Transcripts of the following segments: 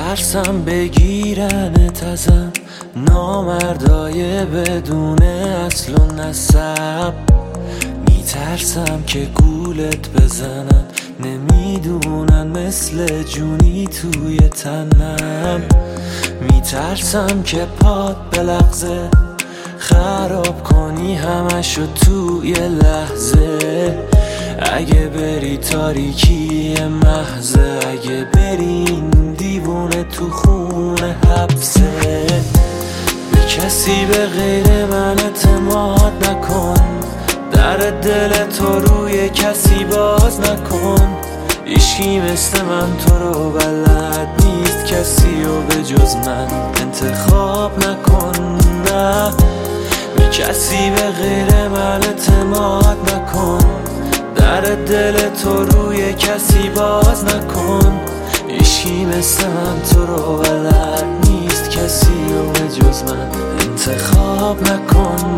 میترسم بگیرنت ازم، نامردای بدون اصل و نسب. میترسم که گولت بزنن، نمیدونن مثل جونی توی تنم. میترسم که پات بلغزه، خراب کنی همشو توی لحظه. اگه بری تاریکی محضه، اگه بری این دیوونه تو خونه حبسه. به کسی به غیر من اعتماد نکن، در دل تو روی کسی باز نکن. هیچکی مثل من تو رو بلد نیست، کسی رو به جز من انتخاب نکن. نه به کسی به غیر من اعتماد نکن، در دل تو روی کسی باز نکن. هیچکی مثل من تو رو بلد نیست، کسی رو به جز من انتخاب نکن.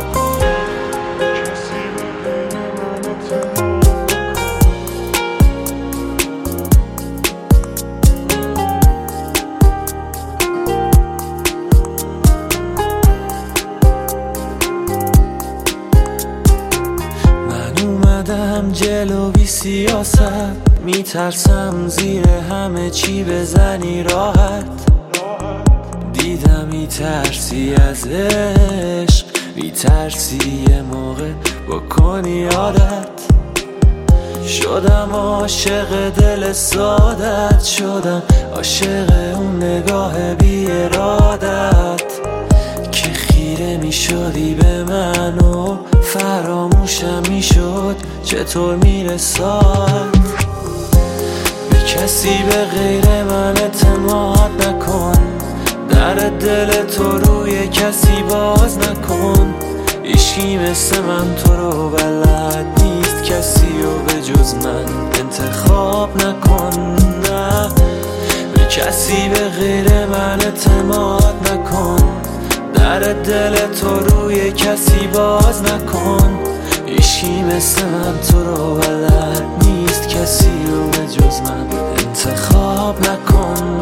جلو بی سیاست، میترسم زیر همه چی بزنی راحت. دیدم میترسی از عشق، میترسی یه موقع بکنی عادت. شدم عاشق دل سادت، شدم عاشق اون نگاه بی ارادت که خیره میشدی به من و فراموشم میشد چطور میرساد. به کسی به غیر من اعتماد نکن، در دل تو روی کسی باز نکن. هیچکی مثل من تو رو بلد نیست، کسی رو به جز من انتخاب نکن. نه به کسی به غیر من اعتماد نکن، در دل تو روی کسی باز نکن. هیچکی مثل من تو رو بلد نیست، کسی رو به جز من انتخاب نکن.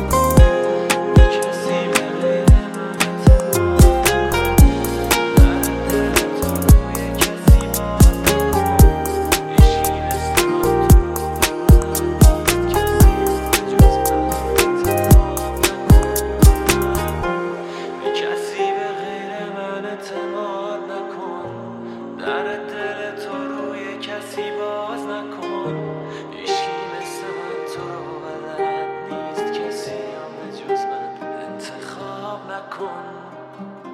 در دل تو روی کسی باز نکن. هیچکی مثل من تو رو بلد نیست، کسی رو به جز من انتخاب نکن.